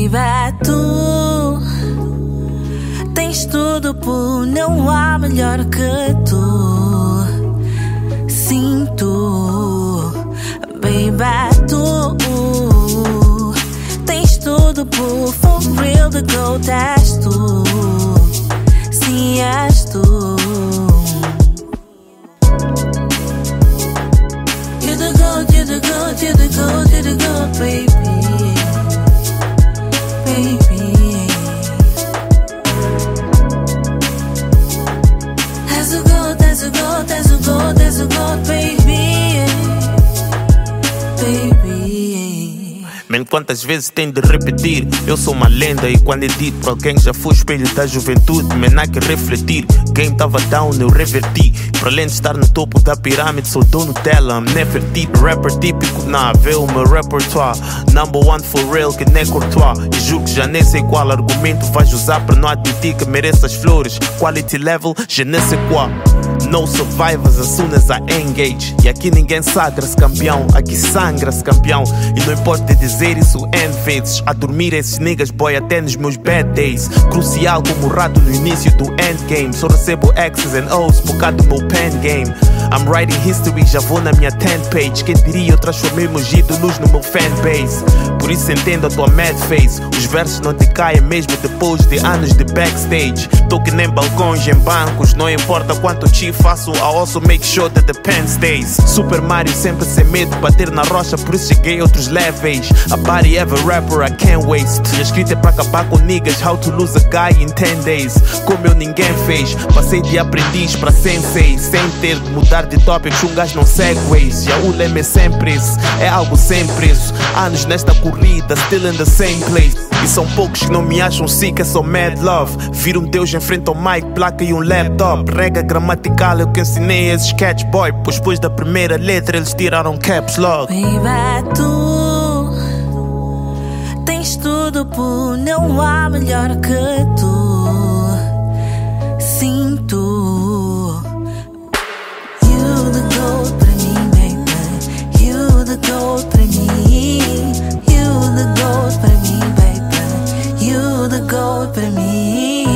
Baby, tu tens tudo, por não há melhor que tu. Sim, tu, baby, tu tens tudo, por for real, the gold és tu. Sim, és tu. You're the gold, you're the gold, you're the gold, you're the gold, baby. There's a gold, baby. Man, quantas vezes tem de repetir? Eu sou uma lenda e quando é dito pra alguém já foi espelho da juventude, man, há que refletir. Game tava down, eu reverti. Para além de estar no topo da pirâmide, sou dono dela, I'm Nefertiti. Rapper típico, vê o meu repertoire. Number one for real, que nem Courtois. E juro que já nem sei qual argumento vais usar para não admitir que mereço as flores. Quality level, je ne sais quoi. No survivors as soon as I engage. E aqui ninguém sagra-se campeão, aqui sangra-se campeão. E não importa dizer isso N vezes. A dormir esses niggas boy até nos meus bad days. Crucial como o rato no início do endgame. Só recebo X's and O's por causa do meu pen game. I'm writing history, já vou na minha 10th page. Quem diria eu transformei meus ídolos no meu fanbase. Por isso entendo a tua mad face. Os versos não te caem mesmo depois de anos de backstage. Tô que nem balcões em bancos. Não importa quanto te faço, I also make sure that the pen stays. Super Mario sempre sem medo de bater na rocha, por isso cheguei a outros levels. A body ever rapper I can't waste. Minha escrita é pra acabar com niggas. How to lose a guy in 10 days. Como eu ninguém fez. Passei de aprendiz pra sensei, sem ter de mudar de tópicos. Um gajo não segue ways. E o lema é sempre isso, é algo sem preço. Anos nesta corrida, still in the same place. E são poucos que não me acham sick, é só mad love. Vira um deus em frente ao mic, placa e um laptop. Regra gramatical eu que ensinei a esse sketch boy. Pois depois da primeira letra eles tiraram caps lock. Baby, tu tens tudo, por não há melhor que tu. Sim, tu. You the gold pra mim, baby. You the gold pra mim. You the gold pra mim, baby. You the gold pra mim.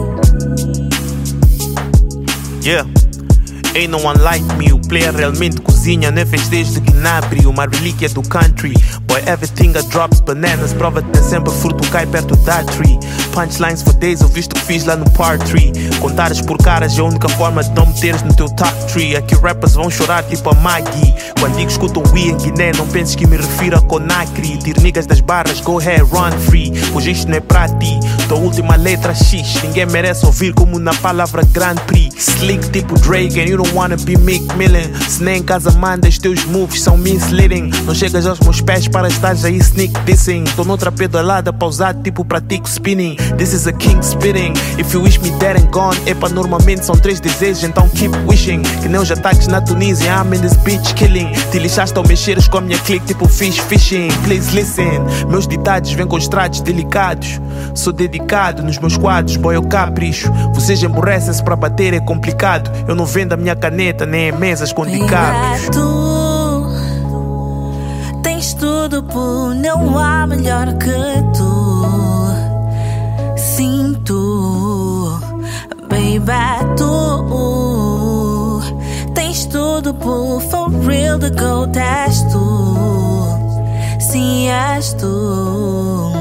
Yeah. Ain't no one like me, o player realmente cozinha, nem fez desde Gnabry, uma relíquia do country. Boy, everything I drops bananas, prova de sempre fruto cai perto da tree. Punchlines for days, eu visto que fiz lá no part 3. Contares por caras é a única forma de não meteres no teu top 3. Aqui rappers vão chorar tipo a Maggie. Quando digo escutam we em Guiné, não penses que me refiro a Conakry. Tiro niggas das barras, go ahead, run free. Pois isto não é pra ti, tua última letra X. Ninguém merece ouvir como na palavra Grand Prix. Slick tipo Drake and you don't wanna be Mick Millen. Se nem em casa mandas, teus moves são misleading. Não chegas aos meus pés para estar aí sneak dissing. Tô noutra pedalada, pausado tipo pratico spinning. This is a king spitting. If you wish me dead and gone, epa, normalmente são 3 desejos, então keep wishing. Que nem os ataques na Tunísia, I'm in this bitch killing. Te lixaste ao mexeres com a minha clique tipo fish fishing. Please listen, meus ditados vêm com estratos delicados. Sou dedicado nos meus quadros, boy, eu capricho. Vocês emborrecem-se para bater, é complicado. Eu não vendo a minha caneta, nem em mesas com dicapos. Tu tens tudo, por não há melhor que tu. Sim, tu, baby, tu tens tudo, por for real, the gold és tu. Sim, és tu.